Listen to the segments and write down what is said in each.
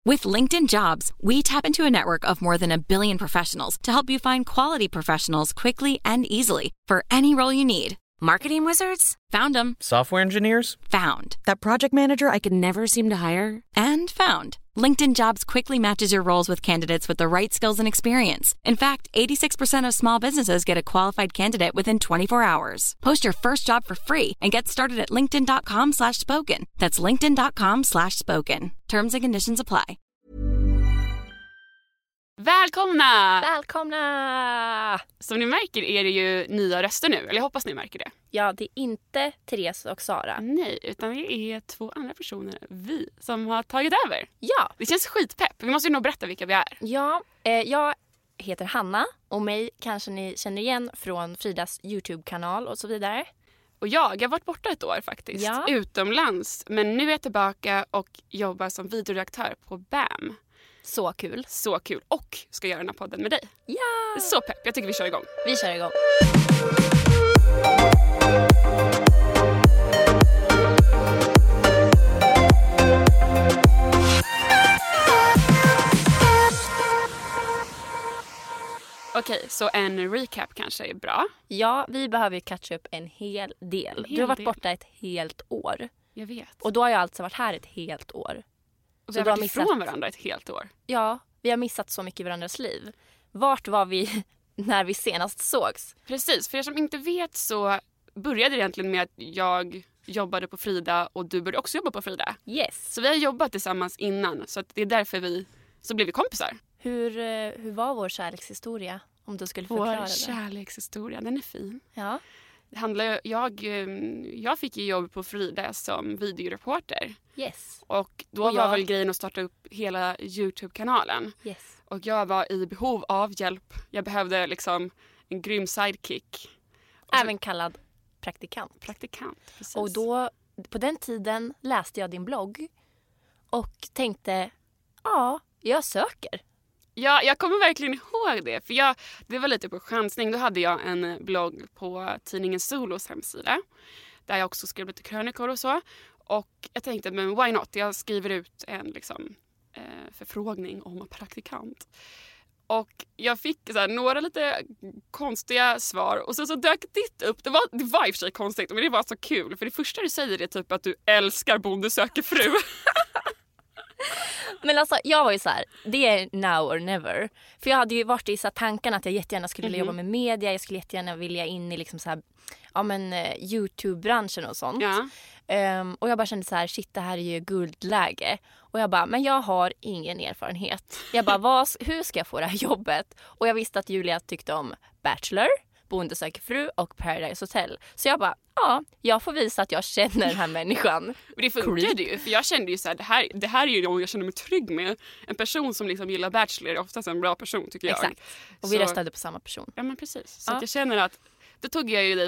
With LinkedIn Jobs, we tap into a network of more than 1 billion professionals to help you find quality professionals quickly and easily for any role you need. Marketing wizards? Found them. Software engineers? Found. That project manager I could never seem to hire? And found. LinkedIn Jobs quickly matches your roles with candidates with the right skills and experience. In fact, 86% of small businesses get a qualified candidate within 24 hours. Post your first job for free and get started at linkedin.com/spoken. That's linkedin.com/spoken. Terms and conditions apply. Välkomna! Välkomna! Som ni märker är det ju nya röster nu, eller jag hoppas ni märker det. Ja, det är inte Therese och Sara. Nej, utan det är 2 andra personer, vi, som har tagit över. Ja. Det känns skitpepp, vi måste ju nog berätta vilka vi är. Ja, jag heter Hanna och mig kanske ni känner igen från Fridas YouTube-kanal och så vidare. Och jag har varit borta ett år faktiskt, utomlands. Men nu är jag tillbaka och jobbar som videoredaktör på BAM. Så kul. Så kul. Och ska göra den här podden med dig. Ja! Det är så pepp. Jag tycker vi kör igång. Vi kör igång. Okej, så en recap kanske är bra. Ja, vi behöver ju catcha upp en hel del. Du har varit borta ett helt år. Jag vet. Och då har jag alltså varit här ett helt år. Och vi har varit ifrån varandra ett helt år. Ja, vi har missat så mycket i varandras liv. Vart var vi när vi senast sågs? Precis, för er som inte vet så började det egentligen med att jag jobbade på Frida och du började också jobba på Frida. Yes. Så vi har jobbat tillsammans innan, så att det är därför så blev vi kompisar. Hur var vår kärlekshistoria, om du skulle förklara det? Vår kärlekshistoria, den är fin. Ja. Det handlar, jag fick ju jobb på Frida som videoreporter. Yes. Och då var väl grejen att starta upp hela YouTube-kanalen. Yes. Och jag var i behov av hjälp. Jag behövde liksom en grym sidekick. Även kallad praktikant. Praktikant, precis. Och då, på den tiden läste jag din blogg och tänkte, ja, jag söker. Ja, jag kommer verkligen ihåg det. För det var lite på chansning. Då hade jag en blogg på tidningen Solos hemsida. Där jag också skrev lite krönikor och så. Och jag tänkte, men why not? Jag skriver ut en förfrågning om praktikant. Och jag fick några lite konstiga svar. Och så dök ditt upp. Det var i och för sig konstigt, men det var så kul. För det första du säger är typ att du älskar Bonde söker fru. Men alltså, jag var ju så här, det är now or never. För jag hade ju varit i så här tanken att jag jättegärna skulle vilja jobba med media. Jag skulle jättegärna vilja in i liksom så här, YouTube-branschen och sånt. Ja. Och jag bara kände så här, shit, det här är ju guldläge. Och jag bara, men jag har ingen erfarenhet. Jag bara, hur ska jag få det här jobbet? Och jag visste att Julia tyckte om Bachelor, Bonde söker fru och Paradise Hotel. Så jag bara, jag får visa att jag känner den här människan. Och det funkade ju, för jag kände ju så här, det här är ju någon jag känner mig trygg med. En person som liksom gillar Bachelor är oftast en bra person, tycker jag. Exakt, och vi röstade på samma person. Ja, men precis. Så att jag känner att, då tog jag ju dig.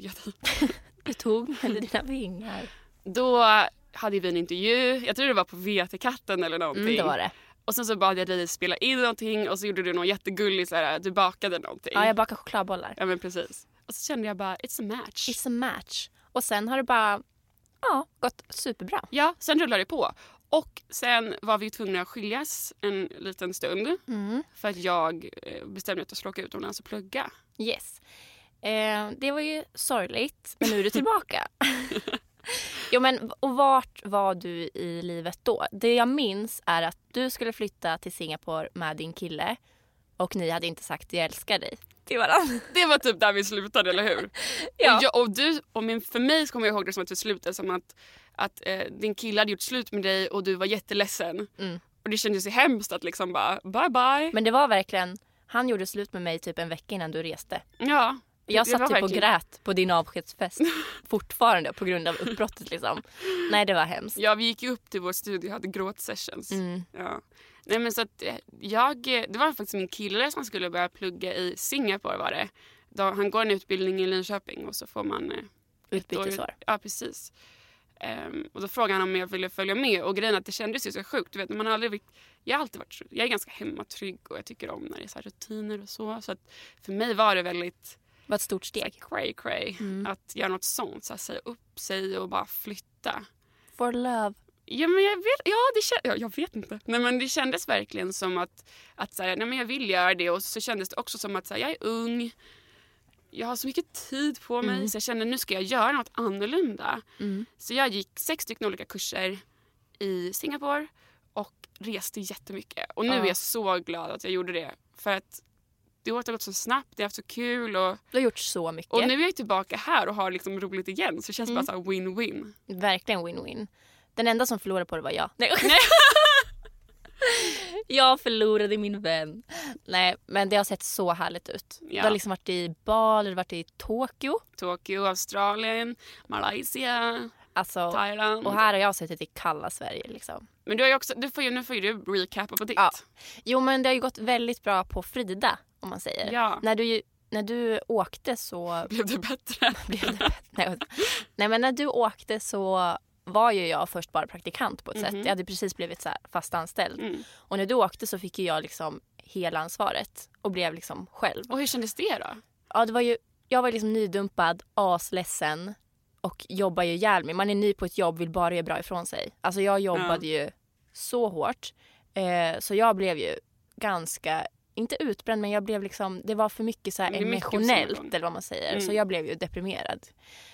Du tog med dina vingar. Då hade vi en intervju, jag tror det var på VT-katten eller någonting. Det var det. Och sen så bad jag dig spela in någonting och så gjorde du någon jättegullig du bakade någonting. Ja, jag bakade chokladbollar. Ja, men precis. Och så kände jag bara, it's a match. It's a match. Och sen har det bara, gått superbra. Ja, sen rullade det på. Och sen var vi tvungna att skiljas en liten stund. För att jag bestämde att jag skulle åka utomlands och plugga. Yes. Det var ju sorgligt, men nu är du tillbaka. Jo, men och vart var du i livet då? Det jag minns är att du skulle flytta till Singapore med din kille och ni hade inte sagt jag älskar dig till varandra. Det var typ där vi slutade, eller hur? Ja. För mig så kommer jag ihåg det som att vi slutade som att din kille hade gjort slut med dig och du var jätteledsen. Och det kändes ju hemskt att liksom bara bye bye. Men det var verkligen, han gjorde slut med mig typ en vecka innan du reste. Ja. Jag satt typ och grät på din avskedsfest fortfarande på grund av uppbrottet liksom. Nej, det var hemskt. Ja, vi gick ju upp till vår studio och hade gråtsessions. Ja. Nej, men så att det var faktiskt min kille som skulle börja plugga i Singapore var det. Han går en utbildning i Linköping och så får man utbytesår. Ja, precis. Och då frågade han om jag ville följa med och grejen att det kändes ju så sjukt. Du vet, man aldrig, jag har alltid varit, jag är ganska hemmatrygg och jag tycker om när det är så här rutiner och så. Så att för mig var det väldigt var ett stort steg. Cray. Att göra något sånt. Så här, säga upp sig och bara flytta. For love. Ja, men jag vet inte. Nej, men det kändes verkligen som att så här, nej, men jag vill göra det. Och så kändes det också som att så här, jag är ung. Jag har så mycket tid på mig. Så jag kände nu ska jag göra något annorlunda. Så jag gick 6 stycken olika kurser i Singapore. Och reste jättemycket. Och nu är jag så glad att jag gjorde det. För att det har gått så snabbt. Det har haft så kul. Och Du har gjort så mycket. nu är jag tillbaka här och har liksom roligt igen. Så det känns bara så här win-win. Verkligen win-win. Den enda som förlorade på det var jag. Nej. Jag förlorade min vän. Nej, men det har sett så härligt ut. Ja. Du har liksom varit i Bali, du har varit i Tokyo. Tokyo, Australien, Malaysia, Alltså, Thailand. och här har jag sett i kalla Sverige liksom. Men du har ju också, nu får ju du recapa på ditt. Ja. Jo, men det har ju gått väldigt bra på Frida, om man säger. Ja. När du åkte så... Blev det bättre? Nej, men när du åkte så var ju jag först bara praktikant på ett sätt. Jag hade precis blivit så här fast anställd. Och när du åkte så fick ju jag liksom hela ansvaret och blev liksom själv. Och hur kändes det då? Ja, jag var liksom nydumpad, asledsen och jobbar ju ihjäl mig. Man är ny på ett jobb, vill bara göra bra ifrån sig. Alltså jag jobbade ju så hårt. Så jag blev ju ganska, inte utbränd, men jag blev liksom, det var för mycket så här emotionellt eller vad man säger. Så jag blev ju deprimerad.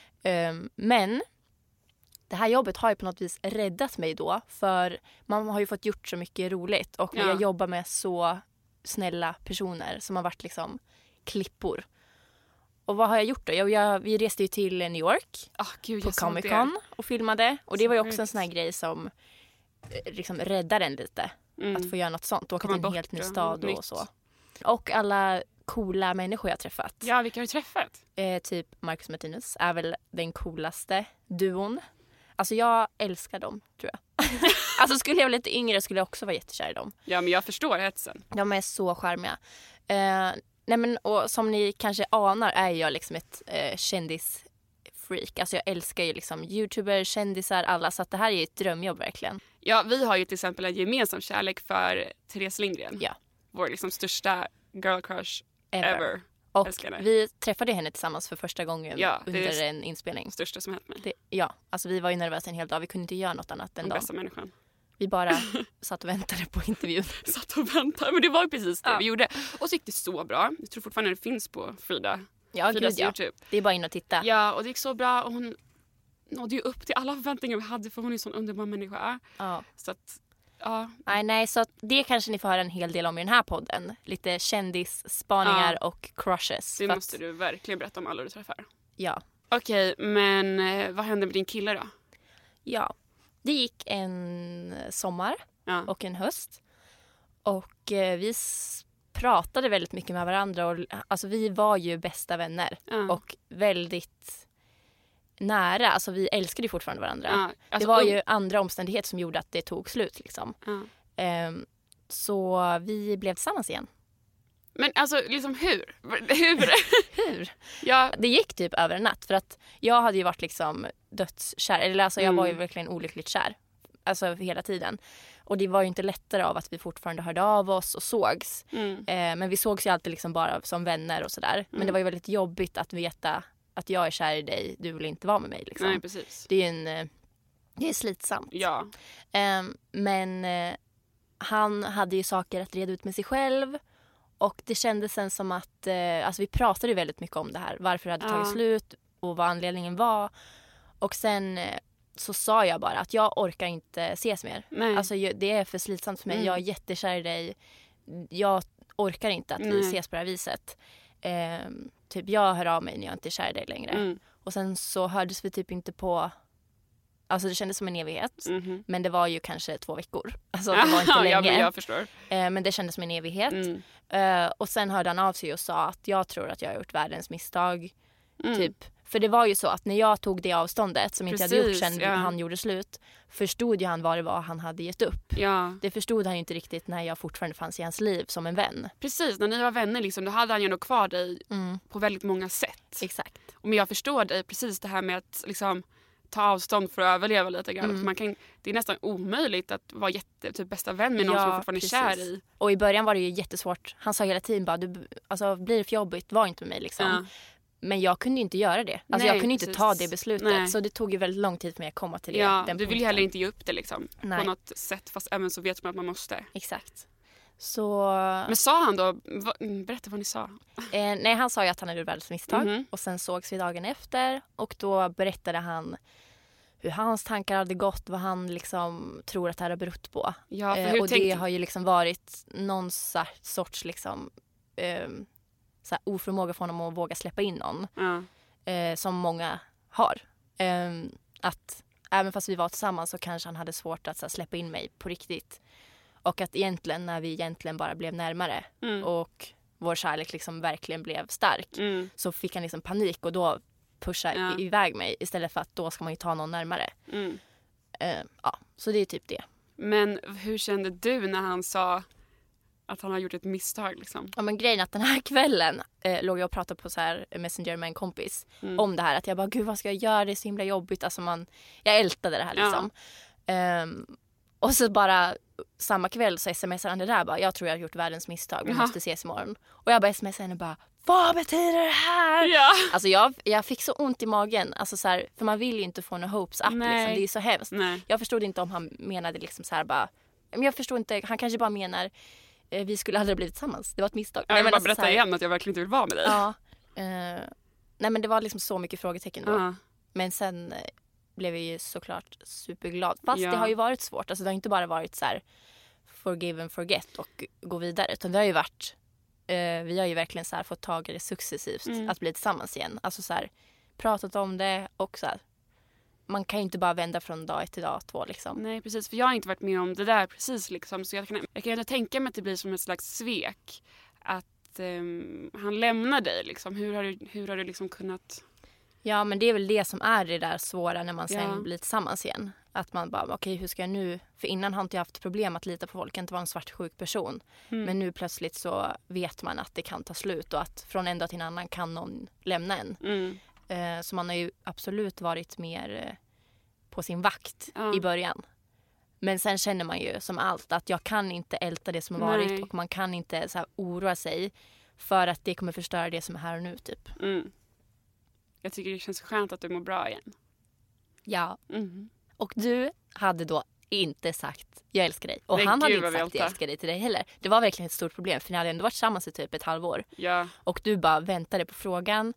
Men det här jobbet har ju på något vis räddat mig då. För man har ju fått gjort så mycket roligt. Och jag jobbar med så snälla personer som har varit liksom klippor. Och vad har jag gjort då? Vi reste ju till New York på Comic Con och filmade. Och det var ju också en sån här grej som liksom räddade en lite. Att få göra något sånt. Åka till en helt ny stad och så. Och alla coola människor jag har träffat. Ja, vilka har du träffat? Typ Marcus Martinus är väl den coolaste duon. Alltså jag älskar dem, tror jag. Alltså skulle jag vara lite yngre skulle jag också vara jättekär i dem. Ja, men jag förstår hetsen. De är så charmiga. Nej, men, och som ni kanske anar är jag liksom ett kändisfreak. Alltså jag älskar ju liksom YouTuber, kändisar, alla. Så att det här är ju ett drömjobb verkligen. Ja, vi har ju till exempel en gemensam kärlek för Therese Lindgren. Ja. Vår liksom största girl crush ever. Och vi träffade henne tillsammans för första gången under en inspelning. Största som hänt mig. Alltså vi var ju nervösa en hel dag. Vi kunde inte göra något annat än den bästa människan. Vi bara satt och väntade på intervjun. Satt och väntade, men det var ju precis det vi gjorde. Och så gick det så bra. Jag tror fortfarande det finns på Fridas YouTube. Det är bara in och titta. Ja, och det gick så bra. Och hon nådde ju upp till alla förväntningar vi hade, för hon är en sån underbar människa. Ja. Så att, ja. Nej, så det kanske ni får höra en hel del om i den här podden. Lite kändisspaningar och crushes. Det måste du verkligen berätta om alla du träffar. Ja. Okej, men vad hände med din kille då? Ja, det gick en sommar och en höst. Och vi pratade väldigt mycket med varandra. Och, alltså vi var ju bästa vänner. Och väldigt nära. Alltså vi älskade ju fortfarande varandra. Alltså, det var ju andra omständigheter som gjorde att det tog slut liksom. Så vi blev tillsammans igen. Men alltså liksom hur? Hur? Ja. Det gick typ över en natt. För att jag hade ju varit liksom dödskär. Eller alltså jag var ju verkligen olyckligt kär. Alltså hela tiden. Och det var ju inte lättare av att vi fortfarande hörde av oss och sågs. Men vi sågs ju alltid liksom bara som vänner och sådär. Men det var ju väldigt jobbigt att veta att jag är kär i dig. Du vill inte vara med mig liksom. Nej, precis. Det är slitsamt. Ja. Men han hade ju saker att reda ut med sig själv. Och det kändes sen som att alltså vi pratade ju väldigt mycket om det här. Varför det hade tagit slut och vad anledningen var. Och sen så sa jag bara att jag orkar inte ses mer. Nej. Alltså det är för slitsamt för mig. Jag är jättekär i dig. Jag orkar inte att vi ses på det här viset. Typ jag hör av mig när jag inte är kär i dig längre. Och sen så hördes vi typ inte på. Alltså det kändes som en evighet. Men det var ju kanske 2 veckor. Alltså det var inte länge. Ja, jag förstår. Men det kändes som en evighet. Och sen hörde han av sig och sa att jag tror att jag har gjort världens misstag. Typ. För det var ju så att när jag tog det avståndet som inte hade gjort sen han gjorde slut, förstod ju han vad det var han hade gett upp. Ja. Det förstod han ju inte riktigt när jag fortfarande fanns i hans liv som en vän. Precis, när ni var vänner liksom, då hade han ju nog kvar dig på väldigt många sätt. Exakt. Men jag förstår dig precis det här med att liksom ta avstånd för att överleva lite grann. Det är nästan omöjligt att vara typ bästa vän med någon som fortfarande är kär i. Och i början var det ju jättesvårt. Han sa hela tiden bara, blir det för jobbigt, var inte med mig liksom. Men jag kunde inte göra det. Alltså jag kunde inte ta det beslutet. Nej. Så det tog ju väldigt lång tid för mig att komma till det. Ja, den du vill ju punkten. heller inte ge upp det liksom. Nej. På något sätt. Fast även så vet man att man måste. Exakt. Så... Men sa han då, berätta vad ni sa. Nej, han sa ju att han hade gjort världens misstag. Mhm. Och sen sågs vi dagen efter. Och då berättade han hur hans tankar hade gått. Vad han liksom tror att det här har berott på. Ja, för hur och tänkte... det har ju liksom varit någon sorts liksom, så här oförmåga för honom att våga släppa in någon. Ja. Som många har. Att även fast vi var tillsammans så kanske han hade svårt att så här, släppa in mig på riktigt. Och att egentligen när vi egentligen bara blev närmare och vår kärlek liksom verkligen blev stark så fick han liksom panik och då pusha iväg mig istället för att då ska man ju ta någon närmare. Ja, så det är typ det. Men hur kände du när han sa att han har gjort ett misstag liksom? Ja, men grejen att den här kvällen låg jag och pratade på så här Messenger med en kompis om det här. Att jag bara, gud vad ska jag göra? Det är så himla jobbigt. Alltså jag ältade det här liksom. Och så bara samma kväll så smsade han det där. Bara, jag tror jag har gjort världens misstag. Vi måste ses imorgon. Och jag bara smsade henne bara, vad betyder det här? Ja. Alltså jag fick så ont i magen. Alltså så här, för man vill ju inte få några hopes up. Liksom. Det är så hemskt. Nej. Jag förstod inte om han menade liksom så här bara. Men jag förstod inte. Han kanske bara menar vi skulle aldrig blivit tillsammans. Det var ett misstag. Jag vill bara alltså, berätta igen att jag verkligen inte vill vara med dig. Ja. Nej men det var liksom så mycket frågetecken då. Men sen blev jag ju såklart superglad. Fast det har ju varit svårt. Alltså det har inte bara varit så här forgive and forget och gå vidare. Utan det har ju varit vi har ju verkligen så här fått tag i det successivt att bli tillsammans igen. Alltså så här pratat om det och så här. Man kan ju inte bara vända från dag 1 till dag 2 liksom. Nej, precis. För jag har inte varit med om det där precis liksom. Så jag kan inte tänka mig att det blir som ett slags svek. Att han lämnar dig liksom. Hur har du liksom kunnat... Ja, men det är väl det som är det där svåra när man sen blir tillsammans igen. Att man bara, okej, hur ska jag nu... För innan har inte jag haft problem att lita på folk. Jag inte vara en svartsjuk person. Men nu plötsligt så vet man att det kan ta slut. Och att från en dag till en annan kan någon lämna en. Så man har ju absolut varit mer på sin vakt i början. Men sen känner man ju som allt att jag kan inte älta det som har varit. Och man kan inte så här oroa sig. För att det kommer förstöra det som är här och nu typ. Jag tycker det känns skönt att du mår bra igen. Ja. Och du hade då inte sagt jag älskar dig. Och han hade inte sagt jag älskar dig till dig heller. Det var verkligen ett stort problem. För ni hade ändå varit tillsammans i typ ett halvår. Ja. Och du bara väntade på frågan.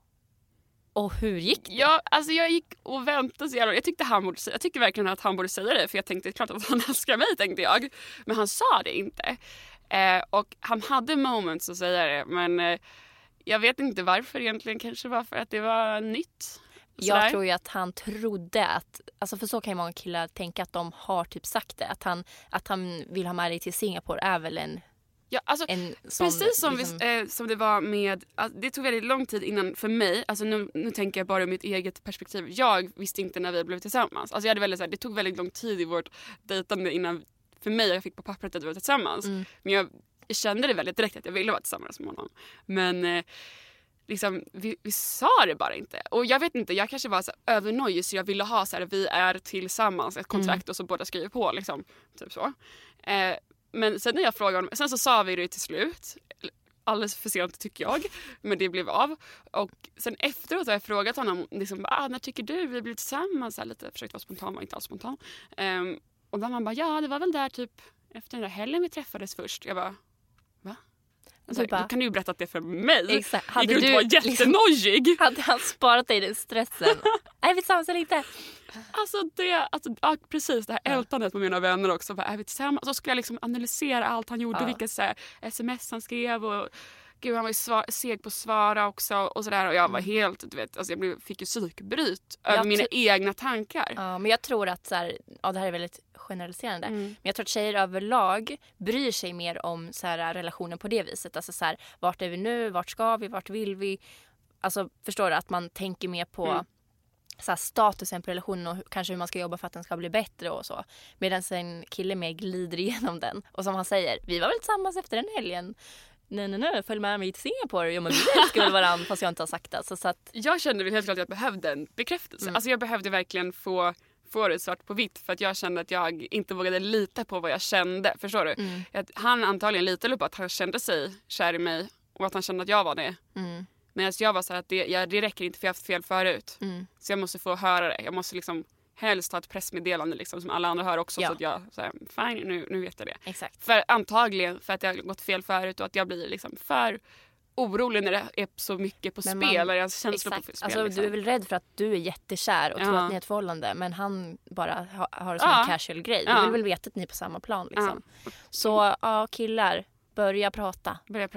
Och hur gick det? Ja, alltså jag gick och väntade så jävla... Jag tycker verkligen att han borde säga det. För jag tänkte klart att han älskar mig, tänkte jag. Men han sa det inte. Och han hade moments att säga det. Men jag vet inte varför egentligen. Kanske var för att det var nytt. Jag tror ju att han trodde att... Alltså för så kan ju många killar tänka att de har typ sagt det. Att han vill ha med dig till Singapore är väl en... Ja, alltså, precis som, liksom... som det var med... Alltså, det tog väldigt lång tid innan för mig. Alltså, nu tänker jag bara ur mitt eget perspektiv. Jag visste inte när vi blev tillsammans. Alltså, jag hade väldigt, så här, det tog väldigt lång tid i vårt dejtande innan för mig jag fick på pappret att vi var tillsammans. Men jag kände det väldigt direkt att jag ville vara tillsammans med honom. Men liksom, vi sa det bara inte. Och jag vet inte, jag kanske var så övernöjd så jag ville ha så här, vi är tillsammans, ett kontrakt och så båda skriver på. Liksom, typ så. Men sen när jag frågade honom, sen så sa vi det till slut. Alldeles för sent tycker jag. Men det blev av. Och sen efteråt har jag frågat honom liksom, när tycker du vi blir tillsammans? Så lite försökt vara spontan, var inte alls spontan. Och då man bara, ja det var väl där typ efter den där helgen vi träffades först. Jag bara, va? Alltså, då kan du ju berätta att det är för mig. Exakt. Hade du var jättenojig. Liksom, hade han sparat dig den stressen? Är vi tillsammans eller inte? Alltså precis det här ältandet med mina vänner också. Är vi tillsammans? Så skulle jag liksom analysera allt han gjorde. Vilka så här, sms han skrev. Och gud, han var ju seg på att svara också. Och sådär. Och jag var helt, du vet, alltså jag fick ju psykbryt över mina egna tankar. Ja, men jag tror att så här, det här är väldigt generaliserande. Men jag tror att tjejer överlag bryr sig mer om så här, relationen på det viset. Alltså så här, vart är vi nu? Vart ska vi? Vart vill vi? Alltså förstår du att man tänker mer på så här, statusen på relationen och kanske hur man ska jobba för att den ska bli bättre och så. Medan en kille mer glider igenom den. Och som han säger, vi var väl tillsammans efter den helgen. Nej, följ med mig till Singapore. Ja, men vi älskar väl varandra fast jag inte har sagt det. Så att... Jag kände helt klart att jag behövde en bekräftelse. Alltså jag behövde verkligen få det svart på vitt för att jag kände att jag inte vågade lita på vad jag kände. Förstår du? Att han antagligen litade på att han kände sig kär i mig och att han kände att jag var det. Medan jag var så här att det räcker inte för jag har haft fel förut. Så jag måste få höra det. Jag måste liksom helst ha ett pressmeddelande liksom, som alla andra hör också. Så att jag så här, fine, nu vet jag det. Exakt. För antagligen för att jag har gått fel förut och att jag blir liksom för orolig när det är så mycket på spel. Och jag känslor på spel. Alltså, liksom. du är väl rädd för att du är jättekär och tror att ni är ett förhållande. Men han bara har det som en casual grej. Du vill väl veta att ni är på samma plan liksom. Så killar, börja prata.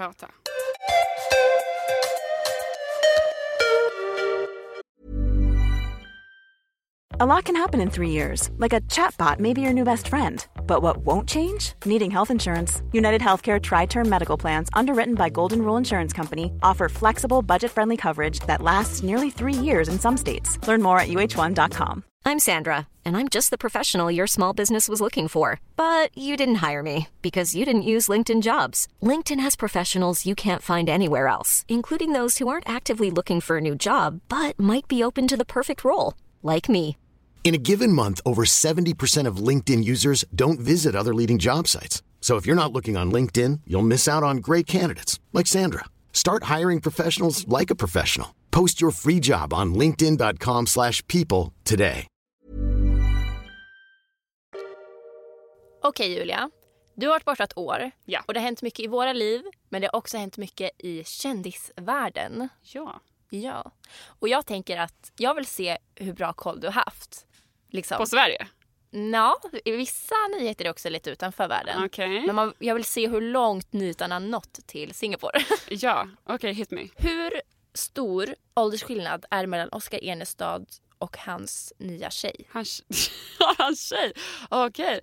A lot can happen in 3 years, like a chatbot may be your new best friend. But what won't change? Needing health insurance. United Healthcare Tri-Term Medical Plans, underwritten by Golden Rule Insurance Company, offer flexible, budget-friendly coverage that lasts nearly 3 years in some states. Learn more at uh1.com. I'm Sandra, and I'm just the professional your small business was looking for. But you didn't hire me because you didn't use LinkedIn Jobs. LinkedIn has professionals you can't find anywhere else, including those who aren't actively looking for a new job, but might be open to the perfect role, like me. In a given month, over 70% of LinkedIn users don't visit other leading job sites. So if you're not looking on LinkedIn, you'll miss out on great candidates like Sandra. Start hiring professionals like a professional. Post your free job on linkedin.com/people today. Okej, Julia, du har varit borta ett år. Ja. Och det har hänt mycket i våra liv, men det har också hänt mycket i kändisvärlden. Ja. Och jag tänker att jag vill se hur bra koll du har haft. Liksom. På Sverige? Ja, i vissa nyheter är också lite utanför världen. Okay. Men jag vill se hur långt nyheterna har nått till Singapore. Ja, okej, hit me. Hur stor åldersskillnad är mellan Oscar Enestad och hans nya tjej? Hans tjej? Okej.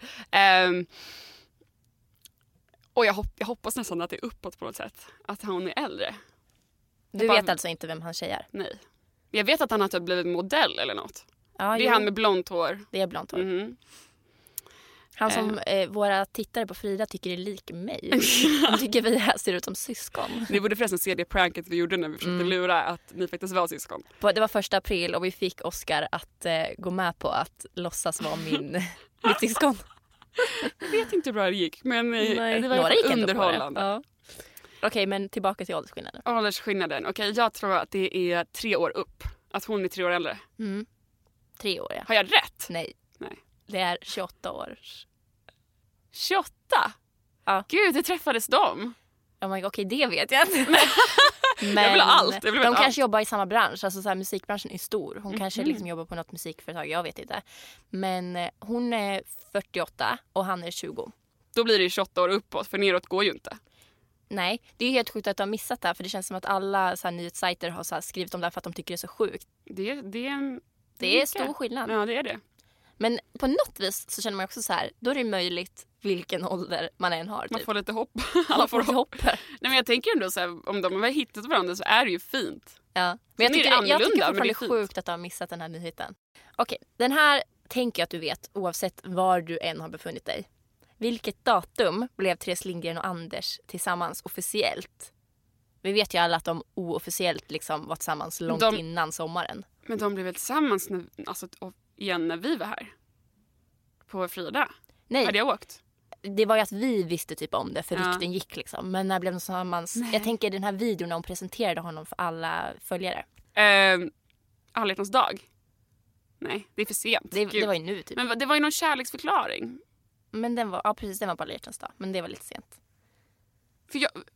Och jag hoppas nästan att det är uppåt på något sätt. Att hon är äldre. Du vet alltså inte vem hans tjej är? Nej. Jag vet att han har typ blivit modell eller något. Ja, det är han med blont hår. Det är blont hår. Han som våra tittare på Frida tycker är lik mig. De tycker vi här ser ut som syskon. Ni borde förresten se det pranket vi gjorde när vi försökte lura att ni faktiskt var syskon. Det var 1 april och vi fick Oscar att gå med på att låtsas vara mitt syskon. Jag vet inte hur bra det gick, men det var några underhållande. Ja. Okej, men tillbaka till åldersskillnaden. Okej, jag tror att det är 3 år upp. Att hon är 3 år äldre. 3 år, ja. Har jag rätt? Nej. Det är 28 år. 28? Ja. Gud, hur träffades de? Oh my God, okej, det vet jag inte. Men jag vill allt. De kanske jobbar i samma bransch. Alltså så här, musikbranschen är stor. Hon kanske liksom jobbar på något musikföretag, jag vet inte. Men hon är 48 och han är 20. Då blir det 28 år uppåt, för neråt går ju inte. Nej, det är helt sjukt att du har missat det här. För det känns som att alla så här, nyhetssajter har så här, skrivit om det här för att de tycker det är så sjukt. Det är stor skillnad. Ja, det är det. Men på något vis så känner man också så här, då är det möjligt vilken ålder man än har. Typ. Man får lite hopp. Alla får hopp. Nej, men jag tänker ändå så här, om de har hittat varandra så är det ju fint. Ja. Men jag tycker fortfarande det är sjukt att de har missat den här nyheten. Okej, den här tänker jag att du vet oavsett var du än har befunnit dig. Vilket datum blev Therese Lindgren och Anders tillsammans officiellt? Vi vet ju alla att de oofficiellt liksom var tillsammans långt innan sommaren. Men de blev väl tillsammans igen när vi var här? På Frida? Nej. Hade jag åkt? Det var ju att vi visste typ om det för rykten gick liksom. Men när blev de tillsammans? Nej. Jag tänker den här videon när hon presenterade honom för alla följare. Alla hjärtans dag? Nej, det är för sent. Det var ju nu typ. Men det var ju någon kärleksförklaring. Men den var, precis, den var på alla hjärtans dag. Men det var lite sent. För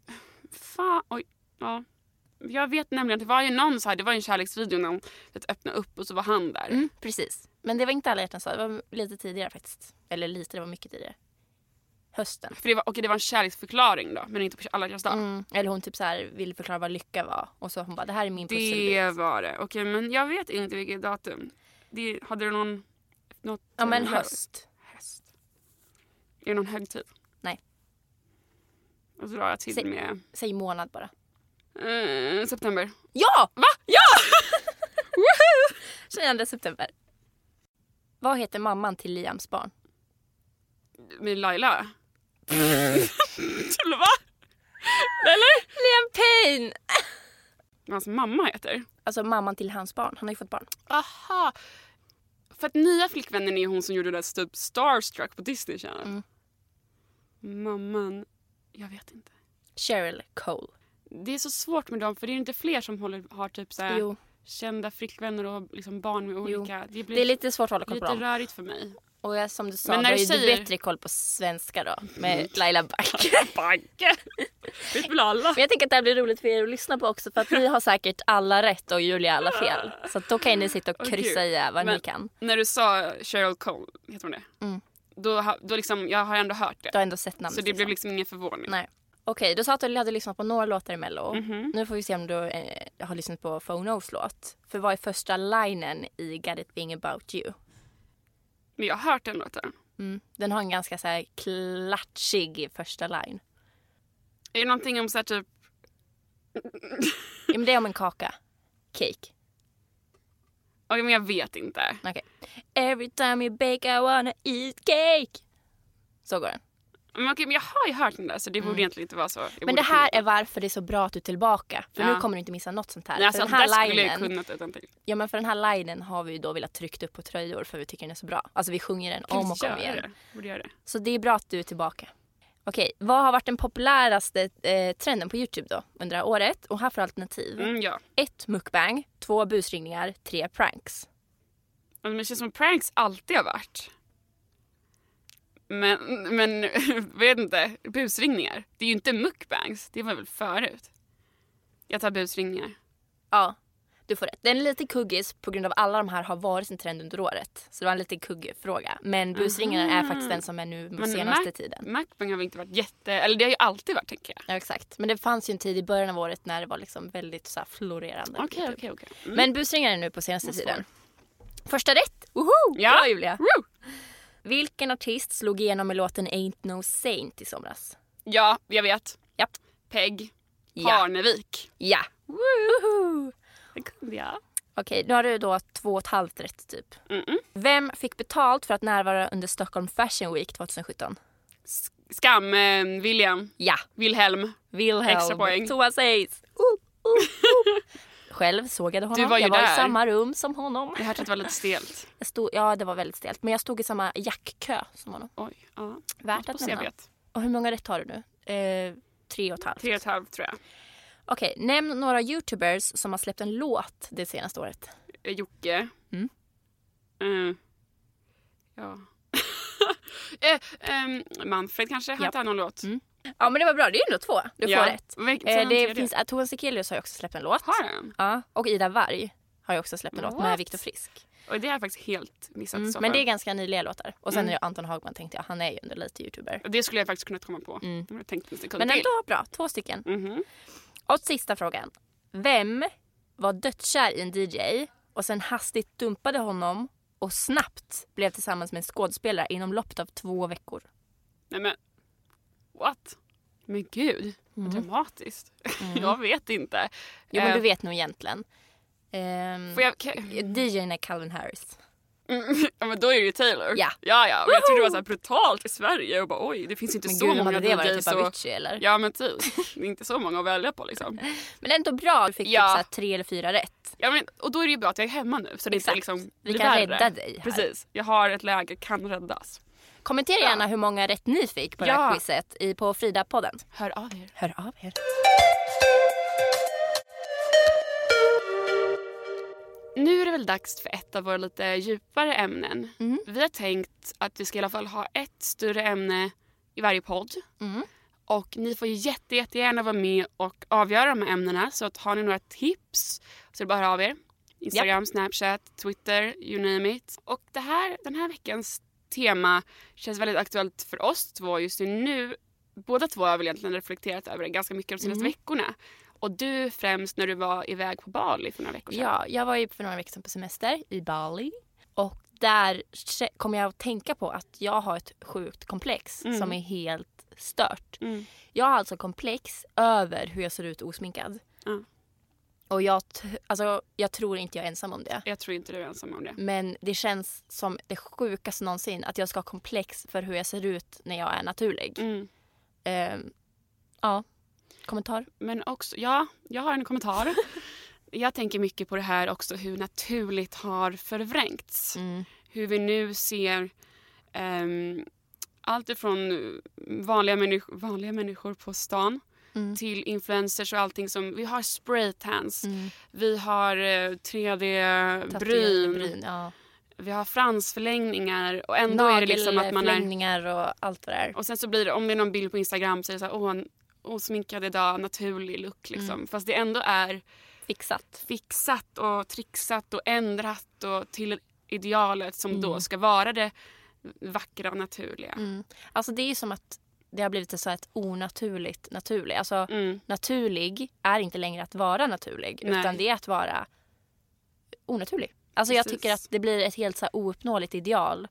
jag vet nämligen att det var ju någon så här, det var en kärleksvideo när hon öppnade upp och så var han där. Precis. Men det var inte alla hjärtans dag, det var lite tidigare faktiskt. Eller lite, det var mycket tidigare. Hösten. För det var en kärleksförklaring då, men inte på alla hjärtans dag. Eller hon typ så här ville förklara vad lycka var. Och så hon bara, det här är min pusselbit. Det var det. Okej, men jag vet inte vilket datum. Hade du något? Ja, men höst. Är det någon högtid? Nej. Och så drar jag till med... Säg månad bara. September. Ja! Va? Ja! 22 september. Vad heter mamman till Liams barn? Med Laila? Va? Eller? Liam Payne! Vad hans mamma heter? Alltså mamman till hans barn. Han har ju fått barn. Aha. För att nya flickvännen är hon som gjorde det där typ Starstruck på Disney Channel. Mamman, jag vet inte. Cheryl Cole. Det är så svårt med dem, för det är inte fler som har typ så här Jo. kända flickvänner och liksom barn med olika. Det är lite svårt att hålla koll på lite dem. rörigt för mig. Och som du sa, Men då när är du du säger- bättre koll på svenska då. Med Laila Bagge. Bagge! Vet väl alla? Men jag tänker att det här blir roligt för er att lyssna på också. För att ni har säkert alla rätt och Julia alla fel. Så att då kan ni sitta och kryssa i vad ni kan. När du sa Cheryl Cole, heter hon det? Mm. Då liksom, jag har ändå hört det. Du har ändå sett namnet. Så det blev liksom ingen förvåning. Nej. Okej, du sa att du hade lyssnat på några låtar i Mello. Mhm. Nu får vi se om du har lyssnat på Phonos låt. För vad är första linen i Got It Being About You? Men jag har hört den låten. Den har en ganska så här klatschig första line. Är det någonting om så här typ... Ja, men det är om en kaka. Cake. Okej, men jag vet inte. Okej. Every time you bake I wanna eat cake. Så går den. Men okej, men jag har ju hört den där, så det borde egentligen inte vara så. Men det här är varför det är så bra att du är tillbaka. För Ja. nu kommer du inte missa något sånt här. Nej, alltså, för den här skulle jag linen, kunnat utan till. ja, men för den här linen har vi då velat tryckt upp på tröjor för vi tycker den är så bra. Alltså vi sjunger den om och om igen. Borde göra det. Så det är bra att du är tillbaka. Okej, vad har varit den populäraste trenden på YouTube då under det här året? Och här får alternativ. Ja. 1. Mukbang. 2. Busringningar. 3. Pranks. Men det känns som pranks alltid har varit. Men vet inte, busringningar. Det är ju inte mukbangs, det var väl förut. Jag tar busringningar. Ja, du får rätt. Den är lite kuggis på grund av alla de här har varit en trend under året. Så det var en lite kuggig fråga. Men busringningar är faktiskt den som är nu den senaste tiden. Mukbang har väl inte varit eller det har ju alltid varit, tänker jag. Ja, exakt. Men det fanns ju en tid i början av året när det var liksom väldigt så här florerande. Okej. Men busringningar är nu på senaste tiden. Första rätt! Woho! Ja. Bra, Julia! Woo! Vilken artist slog igenom med låten Ain't No Saint i somras? Ja, jag vet. Japp. Peg. Ja. Parnevik. Ja! Woho! Det kunde jag. Okej, nu har du då 2,5 rätt typ. Vem fick betalt för att närvara under Stockholm Fashion Week 2017? Skam, William. Ja, Wilhelm. Wilhelm. Extra poäng. Thomas Hayes. Själv sågade honom. Du var ju jag var där. i samma rum som honom. Det här tror jag var lite stelt. Ja, det var väldigt stelt. Men jag stod i samma jackkö som honom. Oj, ja. Värt På att nämna. CV:t. Och hur många rätt har du nu? 3,5. 3,5 tror jag. Okej, nämn några YouTubers som har släppt en låt det senaste året. Jocke. Ja. Manfred kanske. Har inte han någon låt? Ja, men det var bra. Det är ändå 2. Du Ja. får rätt. Det finns Thomas Sekelius har ju också släppt en låt. Har han? Ja, och Ida Warg har ju också släppt en låt med Viktor Frisk. Och det har jag faktiskt helt missat. Så Men fall. det är ganska nyliga låtar. Och sen är det Anton Hagman, tänkte jag. Han är ju ändå lite YouTuber. Och det skulle jag faktiskt kunnat komma på. Jag tänkte en sekund Men till. ändå bra. 2 stycken. Och sista frågan. Vem var dödskär i en DJ och sen hastigt dumpade honom och snabbt blev tillsammans med en skådespelare inom loppet av 2 veckor? Nej men, what? Men gud, vad dramatiskt. Jag vet inte. Jo, men du vet nog egentligen. Får jag... DJn är Calvin Harris. Ja, men då är det ju Taylor. Ja. Ja. Och jag trodde det var så här brutalt i Sverige. Och bara, oj, det finns inte Men så gud, många hade det varit DJs. typ Avicii eller? Ja, men typ. Det är inte så många att välja på liksom. Men ändå bra. Du fick typ så här 3 eller 4 rätt. Ja, men, och då är det ju bra att jag är hemma nu. Så det inte Exakt. liksom Vi blir kan värre. rädda dig här. Precis. Jag har ett läge, kan räddas. Kommentera gärna hur många rätt ni fick på det här quizet på Frida-podden. Hör av er. Hör av er. Nu är det väl dags för ett av våra lite djupare ämnen. Vi har tänkt att vi ska i alla fall ha ett större ämne i varje podd. Och ni får ju jättegärna vara med och avgöra de här ämnena. Så att har ni några tips så är det bara att höra av er. Instagram, Snapchat, Twitter, you name it. Och den här veckans tema känns väldigt aktuellt för oss två just nu. Båda två har väl egentligen reflekterat över det ganska mycket de senaste veckorna. Och du främst när du var iväg på Bali för några veckor sedan. Ja, jag var ju för några veckor sedan på semester i Bali. Och där kom jag att tänka på att jag har ett sjukt komplex som är helt stört. Jag har alltså komplex över hur jag ser ut osminkad. Och jag tror inte jag är ensam om det. Jag tror inte du är ensam om det. Men det känns som det sjukaste någonsin att jag ska ha komplex för hur jag ser ut när jag är naturlig. Ja, kommentar? Men också, ja, jag har en kommentar. Jag tänker mycket på det här också, hur naturligt har förvrängts. Hur vi nu ser allt ifrån vanliga människor på stan till influencers och allting som... Vi har spraytans, vi har 3D-bryn, ja. vi har fransförlängningar och ändå är det liksom att man förlängningar och allt vad det är. Och sen så blir det, om det är någon bild på Instagram så är det så här, en osminkad idag, naturlig look liksom. Fast det ändå är fixat och trixat och ändrat och till idealet som då ska vara det vackra och naturliga. Alltså det är som att det har blivit så ett onaturligt naturlig. Alltså naturlig är inte längre att vara naturlig. Nej. Utan det är att vara onaturlig. Alltså jag tycker att det blir ett helt så här ouppnåeligt ideal.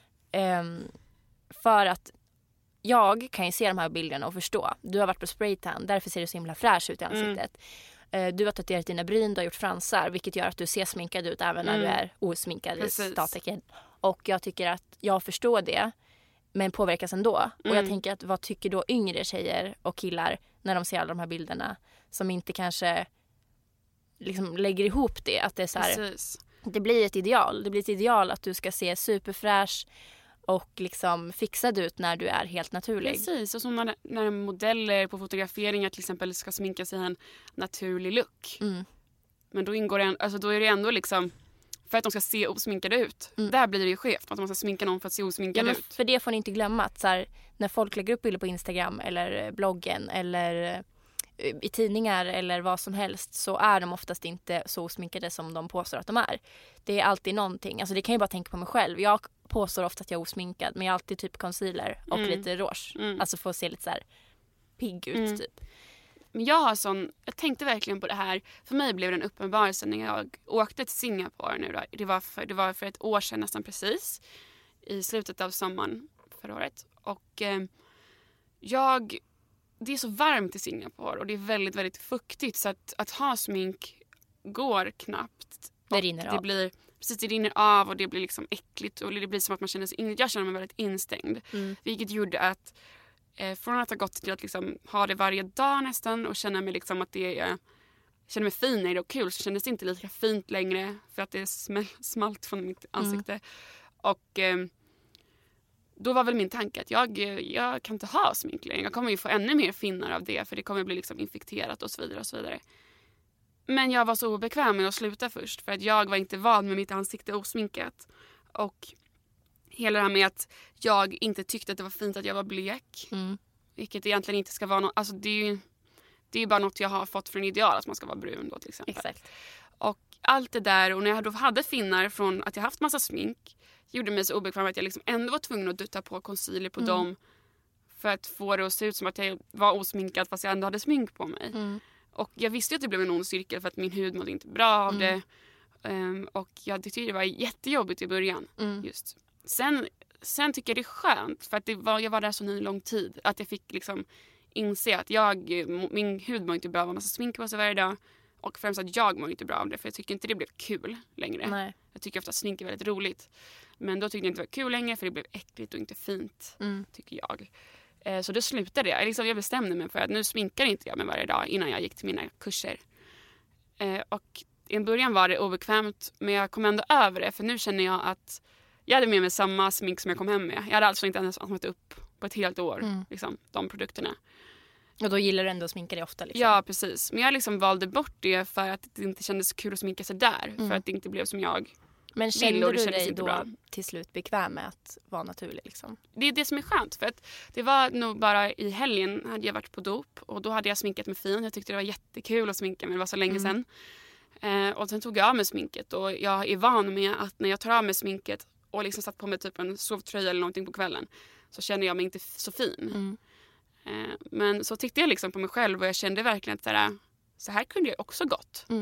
För att jag kan ju se de här bilderna och förstå. Du har varit på spraytan, därför ser du så himla fräsch ut i ansiktet. Du har tatuerat dina bryn, du har gjort fransar, vilket gör att du ser sminkad ut även när du är osminkad i stattecken. Och jag tycker att jag förstår det, men påverkas ändå. Och jag tänker att vad tycker då yngre tjejer och killar när de ser alla de här bilderna som inte kanske liksom lägger ihop det, att det är så här, det blir ett ideal. Det blir ett ideal att du ska se superfräsch och liksom fixad ut när du är helt naturlig. Precis, och som när modeller på fotograferingar till exempel ska sminka sig en naturlig look. Men då ingår det, alltså då är det ändå liksom för att de ska se osminkade ut. Där blir det ju skevt, att man ska sminka någon för att se osminkad ut. För det får ni inte glömma att så här, när folk lägger upp bilder på Instagram eller bloggen eller i tidningar eller vad som helst, så är de oftast inte så osminkade som de påstår att de är. Det är alltid någonting. Alltså det kan jag bara tänka på mig själv. Jag påstår ofta att jag är osminkad, men jag har alltid typ concealer och lite rouge. Alltså för att se lite så här pigg ut typ. Men jag tänkte verkligen på det här. För mig blev det en uppenbarelse när jag åkte till Singapore nu då. Det var för ett år sedan nästan precis. I slutet av sommaren förra året. Och det är så varmt i Singapore och det är väldigt, väldigt fuktigt, så att ha smink går knappt. Det rinner av. Det rinner av och det blir liksom äckligt och det blir som att man känner sig jag känner mig väldigt instängd. Vilket gjorde att från att ha gått till att liksom ha det varje dag nästan och känna mig liksom att känner mig finare och kul, så kändes det inte lika fint längre för att det smalt från mitt ansikte. Och då var väl min tanke att jag kan inte ha smink längre. Jag kommer ju få ännu mer finnar av det, för det kommer bli liksom infekterat och så vidare och så vidare. Men jag var så obekväm med att sluta först, för att jag var inte van med mitt ansikte osminkat. Och hela det här med att jag inte tyckte att det var fint att jag var blek. Vilket egentligen inte ska vara något. Alltså det är ju bara något jag har fått från ideal, att man ska vara brun då till exempel. Exakt. Och allt det där, och när jag då hade finnar från att jag haft massa smink, gjorde mig så obekväm att jag liksom ändå var tvungen att dutta på concealer på dem för att få det att se ut som att jag var osminkad fast jag ändå hade smink på mig. Och jag visste att det blev en ond cirkel för att min hud mådde inte bra av det. Och jag tyckte det var jättejobbigt i början. Just. Sen tycker jag det är skönt, för att jag var där så lång tid att jag fick liksom inse att min hud mår inte bra av en massa smink på sig varje dag. Och främst att jag mår inte bra av det, för jag tycker inte det blev kul längre. Nej. Jag tycker ofta att smink är väldigt roligt. Men då tyckte jag inte det var kul längre, för det blev äckligt och inte fint, tycker jag. Så då slutade jag. Jag bestämde mig för att nu sminkar inte jag mig varje dag innan jag gick till mina kurser. Och i början var det obekvämt, men jag kom ändå över det. För nu känner jag att jag hade med mig samma smink som jag kom hem med. Jag hade alltså inte ens använt upp på ett helt år liksom, de produkterna. Och då gillar du ändå att sminka dig ofta? Liksom. Ja, precis. Men jag liksom valde bort det för att det inte kändes kul att sminka sig där. För att det inte blev som jag. Men kände du dig då bra. till slut bekväm med att vara naturlig? Liksom? Det är det som är skönt. För att det var nog bara i helgen hade jag varit på dop. Och då hade jag sminkat mig fin. Jag tyckte det var jättekul att sminka mig. Det var så länge sedan. Och sen tog jag av mig sminket. Och jag är van med att när jag tar av mig sminket och liksom satt på mig typ en sovtröja eller någonting på kvällen, så känner jag mig inte så fin. Men så tittade jag liksom på mig själv och jag kände verkligen att så här kunde jag också gått. Det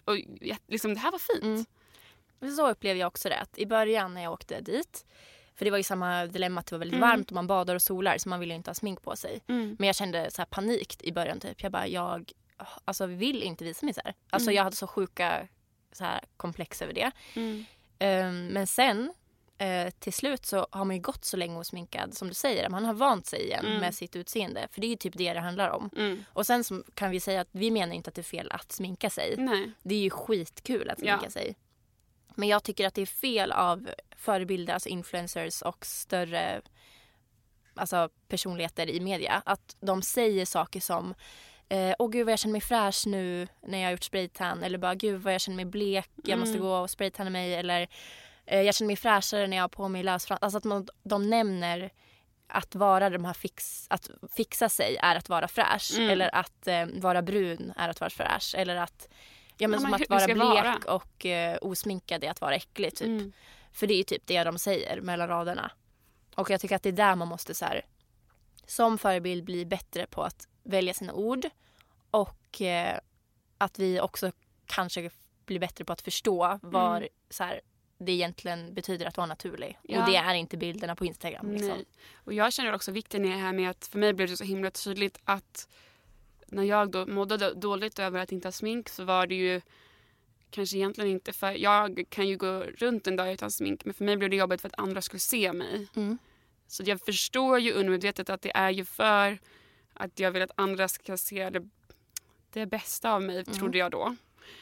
här var fint. Så upplevde jag också det. Att i början när jag åkte dit, för det var ju samma dilemma att det var väldigt varmt och man badar och solar, så man ville inte ha smink på sig. Men jag kände så här panik i början typ. Jag bara, jag vill inte visa mig så här. Alltså jag hade så sjuka så här komplex över det. Men sen till slut så har man ju gått så länge osminkad, som du säger. Man har vant sig igen med sitt utseende. För det är ju typ det handlar om. Och sen så kan vi säga att vi menar inte att det är fel att sminka sig. Nej. Det är ju skitkul att sminka sig. Men jag tycker att det är fel av förebilder, alltså influencers och större alltså personligheter i media. Att de säger saker som åh gud vad jag känner mig fräsch nu när jag har gjort spraytan. Eller bara gud vad jag känner mig blek, jag måste gå och spraytanna mig. Eller jag känner mig fräschare när jag har på mig lösfrans. Alltså att de nämner att vara de här att fixa sig är att vara fräsch. Eller att vara brun är att vara fräsch. Eller att, som att vara blek och osminkad är att vara äcklig typ. För det är ju typ det de säger mellan raderna. Och jag tycker att det är där man måste så här, som förebild bli bättre på att välja sina ord. Och att vi också kanske blir bättre på att förstå vad så här, det egentligen betyder att vara naturlig. Ja. Och det är inte bilderna på Instagram. Liksom. Nej. Och jag känner också vikten i det här med att för mig blev det så himla tydligt att när jag då mådde dåligt över att inte ha smink så var det ju kanske egentligen inte för jag kan ju gå runt en dag utan smink men för mig blev det jobbigt för att andra skulle se mig. Så jag förstår ju undermedvetet att det är ju för att jag vill att andra ska se det bästa av mig, trodde jag då.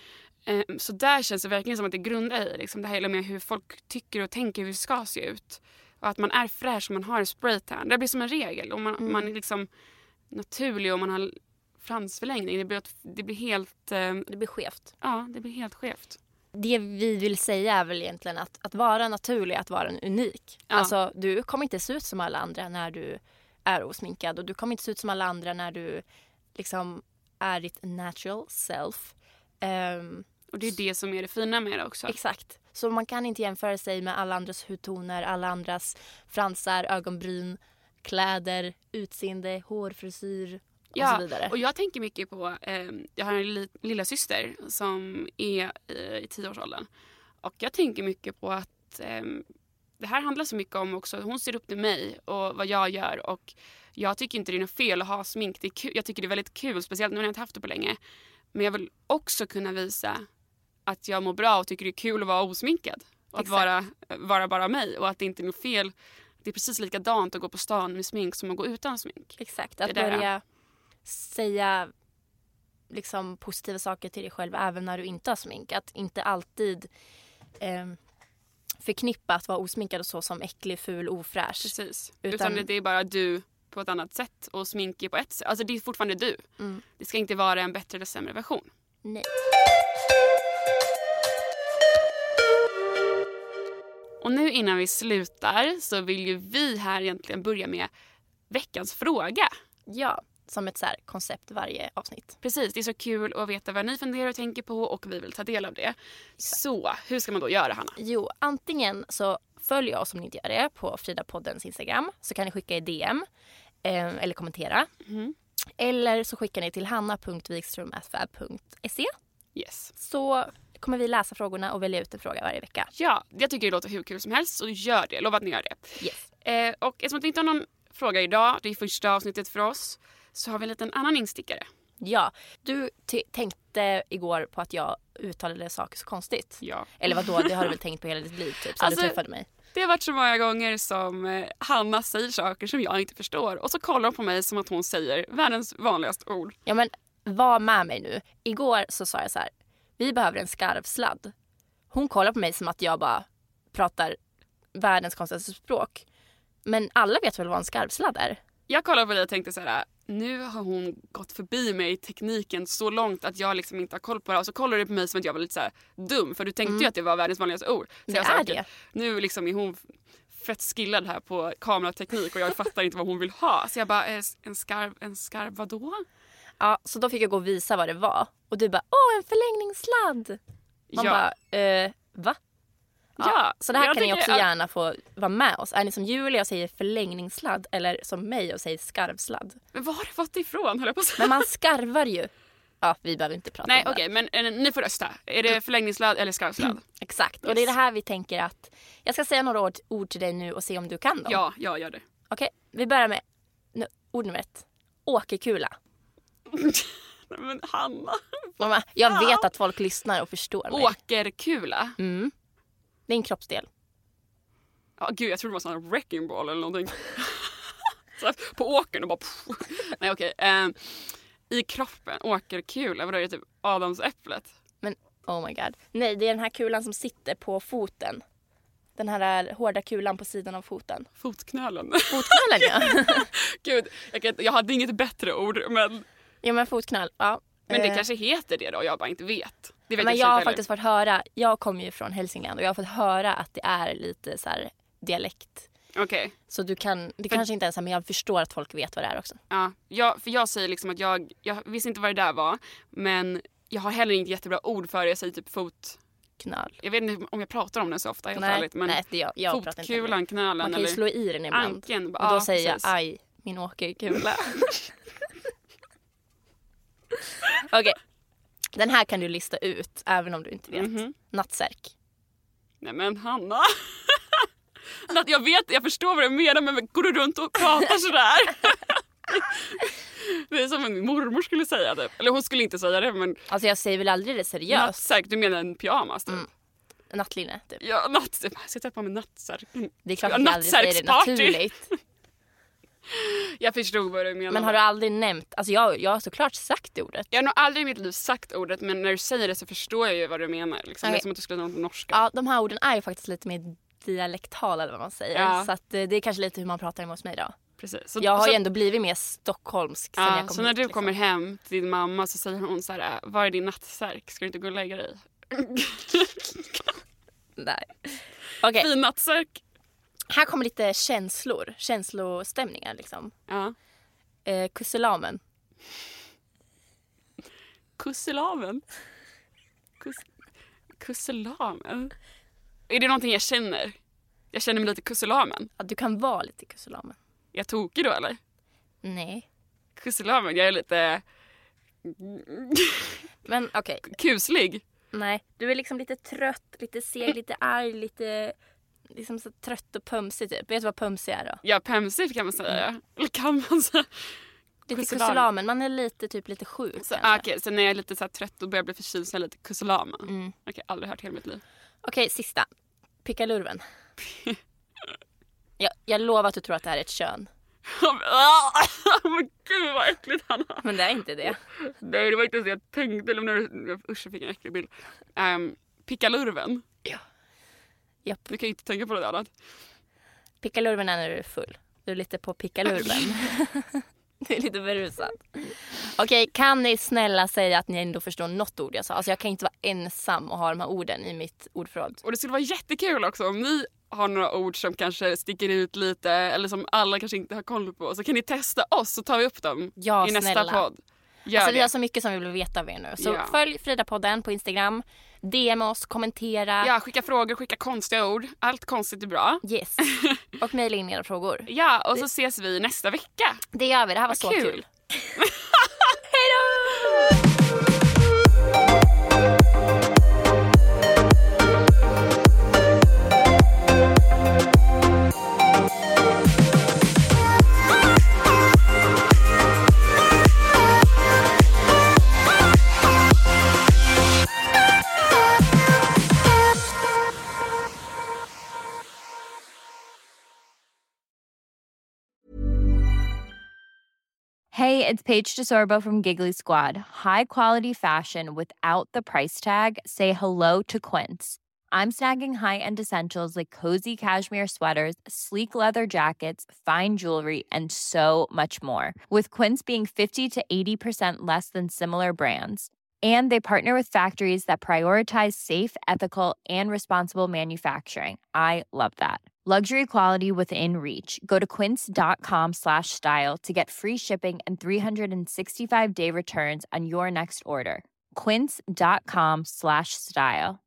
Så där känns det verkligen som att det grundar i liksom, det här med hur folk tycker och tänker hur det ska se ut. Och att man är fräsch om man har spraytan. Det blir som en regel. Om man är liksom naturlig och man har fransförlängning. Det blir helt... det blir skevt. Ja, det blir helt skevt. Det vi vill säga är väl egentligen att vara naturlig, att vara unik. Ja. Alltså, du kommer inte se ut som alla andra när du är osminkad. Och du kommer inte se ut som alla andra när du liksom är ditt natural self. Och det är det som är det fina med det också. Exakt. Så man kan inte jämföra sig med alla andras hudtoner, alla andras fransar, ögonbryn, kläder, utseende, hårfrisyr och så vidare. Och jag tänker mycket på, jag har en lilla syster som är i 10-årsåldern. Och jag tänker mycket på att det här handlar så mycket om också, hon ser upp till mig och vad jag gör. Och jag tycker inte det är något fel att ha smink. Det är kul. Jag tycker det är väldigt kul, speciellt nu när jag inte haft det på länge. Men jag vill också kunna visa att jag mår bra och tycker det är kul att vara osminkad. Och att vara bara mig. Och att det inte är något fel. Det är precis likadant att gå på stan med smink som att gå utan smink. Exakt, att börja säga liksom positiva saker till dig själv även när du inte har smink. Att inte alltid förknippa att vara osminkad och så som äcklig, ful, ofräsch. Precis, utan det är bara du på ett annat sätt och smink är på ett sätt. Alltså det är fortfarande du. Det ska inte vara en bättre eller sämre version. Nej. Och nu innan vi slutar så vill ju vi här egentligen börja med veckans fråga. Ja, som ett så här koncept varje avsnitt. Precis, det är så kul att veta vad ni funderar och tänker på och vi vill ta del av det. Exakt. Så, hur ska man då göra, Hanna? Jo, antingen så följ oss om ni inte gör det på Frida-poddens Instagram. Så kan ni skicka i DM eller kommentera. Eller så skickar ni till hanna.wikström@fab.se. Yes. Så kommer vi läsa frågorna och välja ut en fråga varje vecka. Ja, jag tycker det låter hur kul som helst så gör det. Lova att ni gör det. Yes. Och eftersom vi inte har någon fråga idag, det är första avsnittet för oss, så har vi en liten annan instickare. Ja, du tänkte igår på att jag uttalade saker så konstigt. Ja. Eller vadå, det har du väl tänkt på hela ditt liv typ, så alltså, du träffade mig. Det har varit så många gånger som Hanna säger saker som jag inte förstår. Och så kollar hon på mig som att hon säger världens vanligaste ord. Ja men, var med mig nu. Igår så sa jag så här: vi behöver en skarvsladd. Hon kollar på mig som att jag bara pratar världens konstigaste språk. Men alla vet väl vad en skarvsladd är? Jag kollade på dig och tänkte så här: nu har hon gått förbi mig i tekniken så långt att jag liksom inte har koll på det. Och så kollar du på mig som att jag var lite så här dum. För du tänkte ju att det var världens vanligaste ord. Så det jag sa, är det. Nu liksom är hon fett skillad här på kamerateknik och jag fattar inte vad hon vill ha. Så jag bara, en skarv vadå? Ja, så då fick jag gå och visa vad det var. Och du bara, en förlängningssladd. Man bara, va? Ja, så det här kan ni också gärna få vara med oss. Är ni som Julia och säger förlängningssladd eller som mig och säger skarvsladd? Men var har du fått ifrån? Höll jag på att säga. Men man skarvar ju. Ja, vi behöver inte prata om det. Nej, okej, men ni får rösta. Är det förlängningssladd eller skarvsladd? Exakt, och det är det här vi tänker att jag ska säga några ord till dig nu och se om du kan dem. Ja, jag gör det. Okej, vi börjar med ord nummer 1. Åkerkula. Men Hanna. Mamma, jag vet att folk lyssnar och förstår mig. Åkerkula? Det är en kroppsdel. Ja, gud, jag tror det var sån wrecking ball eller någonting. Så på åkern och bara... Nej, okej. I kroppen, åkerkula. Vadå, är det typ Adamsäpplet? Men, oh my god. Nej, det är den här kulan som sitter på foten. Den här hårda kulan på sidan av foten. Fotknölen. Fotknölen, ja. Gud, jag hade inget bättre ord, men... Ja, men fotknöl, ja. Men det kanske heter det då, jag bara inte vet. Det vet men jag har faktiskt fått höra, jag kommer ju från Hälsingland och jag har fått höra att det är lite så här dialekt. Okej. Så det kanske inte ens är, men jag förstår att folk vet vad det är också. Ja, för jag säger liksom att jag visste inte vad det där var, men jag har heller inget jättebra ord för det. Jag säger typ fotknöl. Jag vet inte om jag pratar om den så ofta, helt ärligt, men nej, det jag pratar inte om fotkulan, knölen, man kan ju slå i den ibland. Anken. Och då säger jag, aj, min åkerkula. Okej. Den här kan du lista ut, även om du inte vet. Nattsärk. Nej men Hanna. Jag förstår vad du menar, men går du runt och pratar sådär? Det är som en mormor skulle säga det. Eller hon skulle inte säga det, men... Alltså jag säger väl aldrig det seriöst. Nattsärk, du menar en pyjamas typ? Nattlinne typ. Ja, nattsärk. Jag ska ta på mig nattsärk. Det är klart att jag aldrig säger det naturligt. Jag förstod vad du menar. Men har du aldrig nämnt... Alltså jag har såklart sagt det ordet. Jag har nog aldrig i mitt liv sagt ordet, men när du säger det så förstår jag ju vad du menar. Liksom. Det är som att du skulle något på norska. Ja, de här orden är ju faktiskt lite mer dialektala, eller vad man säger. Ja. Så att det är kanske lite hur man pratar hemma hos mig då. Precis. Jag har ju ändå blivit mer stockholmsk sen jag kom så när hit, du liksom. kommer hem till din mamma så säger hon så här: var är din nattsärk? Ska du inte gå och lägga dig? Nej. Okej. Fin nattsärk. Här kommer lite känslostämningar liksom. Ja. Kusselamen. Kusselamen? Kusselamen? Är det någonting jag känner? Jag känner mig lite kusselamen. Ja, du kan vara lite kusselamen. Är jag tokig då eller? Nej. Kusselamen, jag är lite... Men okej. Kuslig. Nej, du är liksom lite trött, lite seg, lite arg, lite... liksom så trött och pumsig typ. Vet du vad pumsig är då? Ja, pumsig kan man säga. Eller kan man säga? Lite kusselamen. Man är lite sjuk. Okej, så när jag är lite så här trött och börjar bli förkyld så är jag lite kusselamen. Okej, aldrig hört hela mitt liv. Okej, sista. Pickalurven. Jag lovar att du tror att det här är ett kön. Men gud vad äckligt, Hanna. Men det är inte det. Nej, det var inte så jag tänkte. Eller när usch, jag fick en äcklig bild. Pickalurven. Ja. Japp. Du kan ju inte tänka på det annat. Pickalurven är när du är full. Du är lite på pickalurven. Du är lite berusad. Okej, kan ni snälla säga att ni ändå förstår något ord jag sa? Alltså jag kan inte vara ensam och ha de här orden i mitt ordförråd. Och det skulle vara jättekul också om ni har några ord som kanske sticker ut lite eller som alla kanske inte har koll på. Så kan ni testa oss så tar vi upp dem i nästa podd. Alltså vi har så mycket som vi vill veta av er nu. Så följ Frida-podden på Instagram. DM oss, kommentera. Ja, skicka frågor, skicka konstiga ord. Allt konstigt är bra. Yes. Och mejla in era frågor. Ja, och så ses vi nästa vecka. Det gör vi, det här var så kul. Hej då! Hey, it's Paige DeSorbo from Giggly Squad. High quality fashion without the price tag. Say hello to Quince. I'm snagging high-end essentials like cozy cashmere sweaters, sleek leather jackets, fine jewelry, and so much more. With Quince being 50 to 80% less than similar brands. And they partner with factories that prioritize safe, ethical, and responsible manufacturing. I love that. Luxury quality within reach. Go to quince.com/style to get free shipping and 365-day returns on your next order. Quince.com/style.